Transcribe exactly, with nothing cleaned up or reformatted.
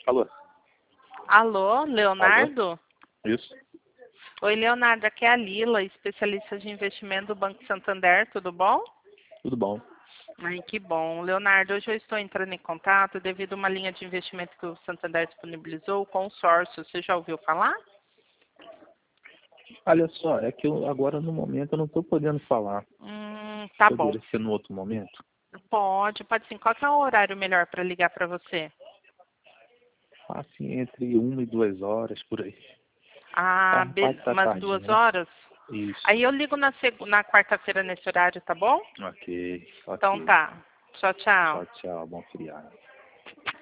Alô? Alô, Leonardo? Alô? Isso. Oi, Leonardo, aqui é a Lila, especialista de investimento do Banco Santander, tudo bom? Tudo bom. Ai, que bom. Leonardo, hoje eu estou entrando em contato devido a uma linha de investimento que o Santander disponibilizou, o consórcio. Você já ouviu falar? Olha só, é que eu agora no momento eu não estou podendo falar. Hum, tá bom. Poderia ser no outro momento? Pode, pode sim. Qual que é o horário melhor para ligar para você? Assim, entre uma e duas horas, por aí. Ah, Tá, be... parte da umas tarde, duas né? horas? Isso. Aí eu ligo na, seg... na quarta-feira nesse horário, tá bom? Ok, Então ok. tá. Tchau, tchau. Tchau, tchau. Bom feriado.